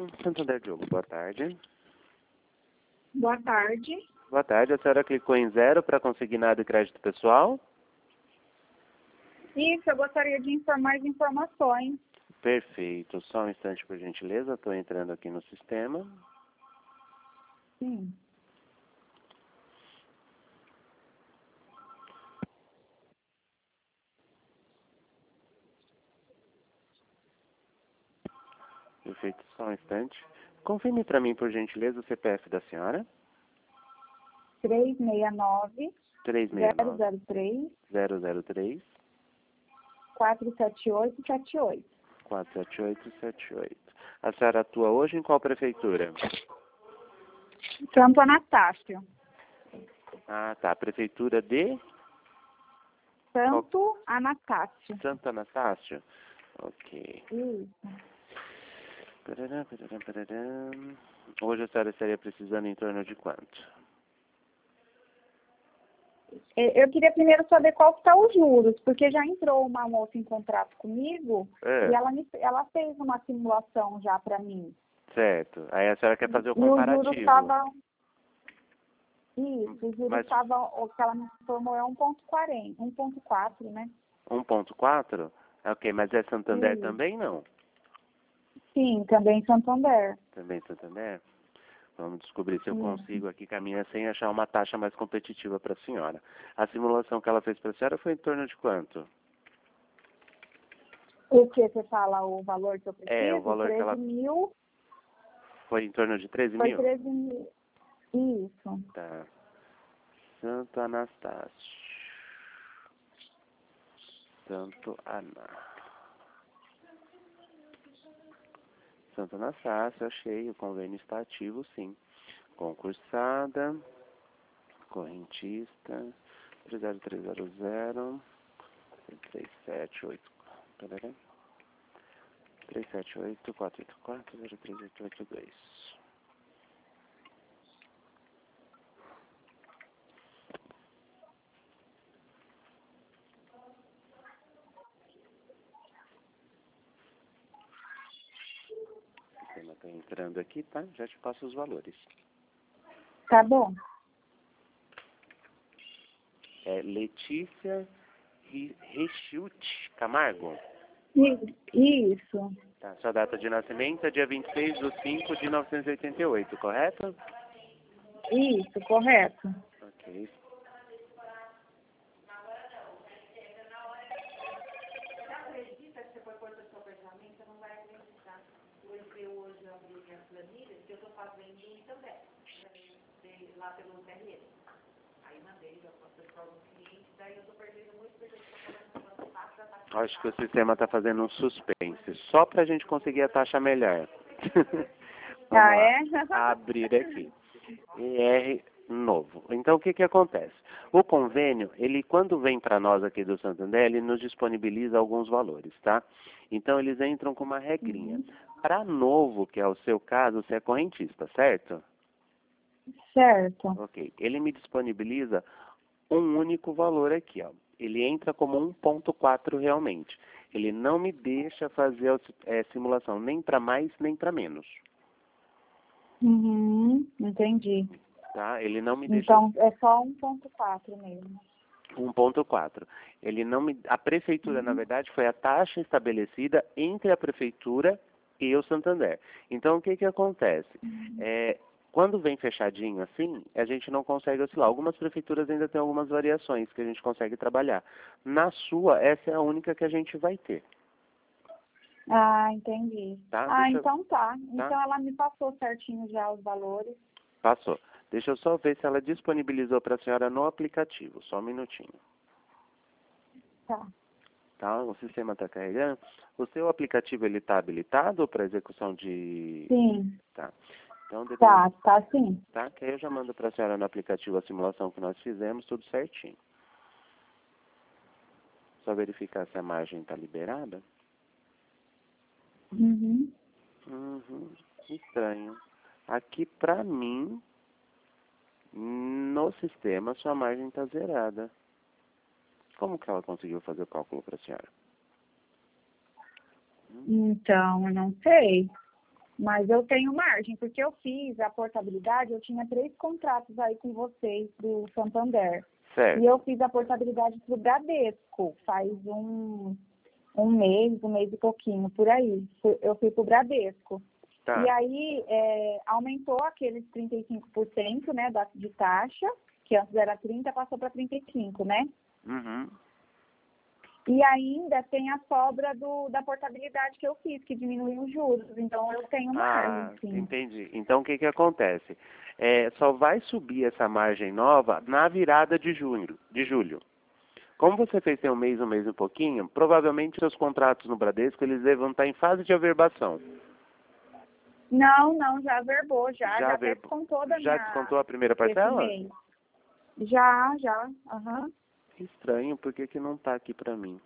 Santander Diogo, boa tarde. Boa tarde. Boa tarde, a senhora clicou em 0 para consignado e crédito pessoal? Isso, eu gostaria de informar as informações. Perfeito, só um instante por gentileza, estou entrando aqui no sistema. Sim. Perfeito, só um instante. Confirme para mim, por gentileza, o CPF da senhora. 369 369 003 003 47878. 47878. A senhora atua hoje em qual prefeitura? Santo Anastácio. Ah, tá. Prefeitura de Santo Anastácio. Santo Anastácio? Ok. Isso. Pararam, pararam, pararam. Hoje a senhora estaria precisando em torno de quanto? Eu queria primeiro saber qual que tá os juros, porque já entrou uma moça em contrato comigo e ela fez uma simulação já para mim. Certo. Aí a senhora quer fazer o E os comparativo. juros estavam... Isso, os juros Mas- estavam... O que ela me informou é 1,40, 1,4, né? 1.4? Ok, mas é Santander Sim. também, não? Sim, também Santander. Também Santander? Vamos descobrir se eu Sim. consigo aqui caminhar sem achar uma taxa mais competitiva para a senhora. A simulação que ela fez para a senhora foi em torno de quanto? O que você fala, o valor que eu preciso? É, o valor que 13 ela... mil. Foi em torno de 13 Foi mil? 13 mil. Isso. Tá. Santo Anastácio. Santo Anastácio, achei. O convênio está ativo, sim. Concursada. Correntista. 30300. 378. Peraí. 378-484-03882. O sistema está entrando aqui, tá? Já te passo os valores. Tá bom. É Letícia Rechute Camargo. Isso. Tá, sua data de nascimento é dia 26/5/1988, correto? Isso, correto. Ok. Acho que o sistema está fazendo um suspense, só para a gente conseguir a taxa melhor. Vamos lá. É? Abrir aqui. ER novo. Então, o que acontece? O convênio, ele quando vem para nós aqui do Santander, ele nos disponibiliza alguns valores, tá? Então, eles entram com uma regrinha. Para novo, que é o seu caso, você é correntista, certo? Certo. Ok. Ele me disponibiliza um único valor aqui, ó. Ele entra como 1.4 realmente. Ele não me deixa fazer a simulação nem para mais nem para menos. Entendi. Tá? Ele não me deixa... Então, é só 1,4 mesmo. 1.4. Ele não me... A prefeitura, na verdade, foi a taxa estabelecida entre a prefeitura e o Santander. Então, o que acontece? Quando vem fechadinho assim, a gente não consegue oscilar. Algumas prefeituras ainda têm algumas variações que a gente consegue trabalhar. Na sua, essa é a única que a gente vai ter. Ah, entendi. Tá? Então tá. Então ela me passou certinho já os valores. Passou. Deixa eu só ver se ela disponibilizou para a senhora no aplicativo. Só um minutinho. Tá. Tá? O sistema está carregando. O seu aplicativo, ele está habilitado para execução de... Sim. Tá. Então, Tá sim. Tá? Que aí eu já mando para a senhora no aplicativo a simulação que nós fizemos, tudo certinho. Só verificar se a margem está liberada. Estranho. Aqui, para mim, no sistema, sua margem está zerada. Como que ela conseguiu fazer o cálculo para a senhora? Então, eu não sei. Mas eu tenho margem, porque eu fiz a portabilidade, eu tinha 3 contratos aí com vocês do Santander. Certo. E eu fiz a portabilidade pro Bradesco, faz um mês e pouquinho, por aí. Eu fui pro Bradesco. Tá. E aí aumentou aqueles 35%, né, de taxa, que antes era 30%, passou para 35%, né? Uhum. E ainda tem a sobra da portabilidade que eu fiz, que diminuiu os juros. Então, eu tenho margem, sim. Entendi. Então, o que acontece? Só vai subir essa margem nova na virada de julho. Como você fez tem um mês e pouquinho, provavelmente seus contratos no Bradesco, eles devem estar em fase de averbação. Não, já averbou, já descontou da minha... Já descontou a primeira parcela? Mês. Já, aham. Que estranho, por que não está aqui para mim?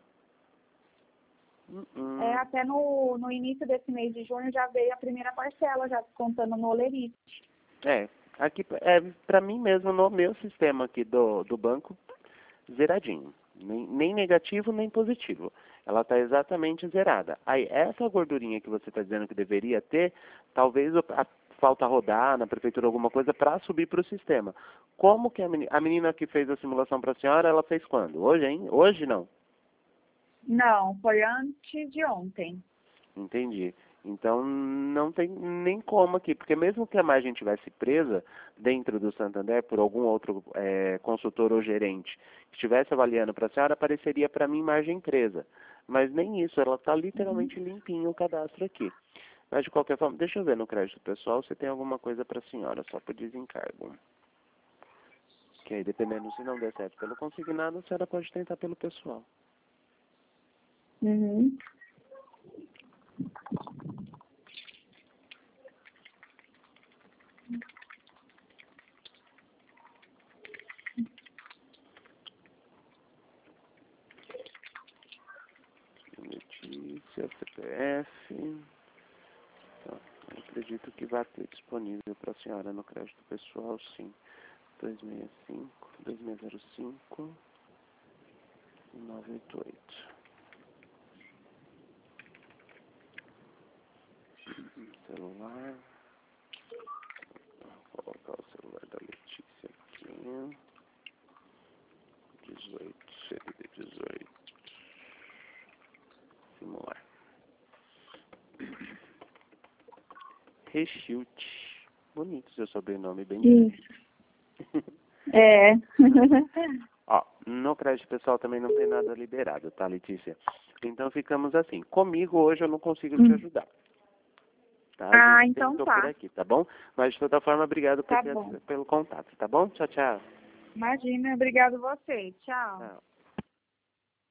Até no início desse mês de junho já veio a primeira parcela, já descontando no Olerite. Aqui para mim mesmo, no meu sistema aqui do banco, zeradinho. Nem negativo, nem positivo. Ela está exatamente zerada. Aí, essa gordurinha que você está dizendo que deveria ter, talvez falta rodar na prefeitura alguma coisa para subir para o sistema. Como que a menina que fez a simulação para a senhora, ela fez quando? Hoje, hein? Hoje não? Não, foi antes de ontem. Entendi. Então, não tem nem como aqui, porque mesmo que a margem tivesse presa dentro do Santander por algum outro consultor ou gerente que estivesse avaliando para a senhora, apareceria para mim margem presa. Mas nem isso, ela está literalmente limpinho o cadastro aqui. Mas, de qualquer forma, deixa eu ver no crédito pessoal se tem alguma coisa para a senhora, só por desencargo. Que aí, dependendo se não der certo pelo consignado, a senhora pode tentar pelo pessoal. Uhum. Letícia, CPF. Então, eu acredito que vai ter disponível para a senhora no crédito pessoal, sim. 2605 988. Celular. Vou colocar o celular da Letícia aqui. 18, CDD 18. Simular. Reshilt. Bonito seu sobrenome, bem Isso. Ó, no crédito pessoal também não tem nada liberado, tá, Letícia? Então ficamos assim. Comigo hoje eu não consigo te ajudar. Tá? Então tá. Por aqui, tá bom? Mas de toda forma, obrigado pelo contato, tá bom? Tchau, tchau. Imagina, obrigado a você. Tchau. Tchau.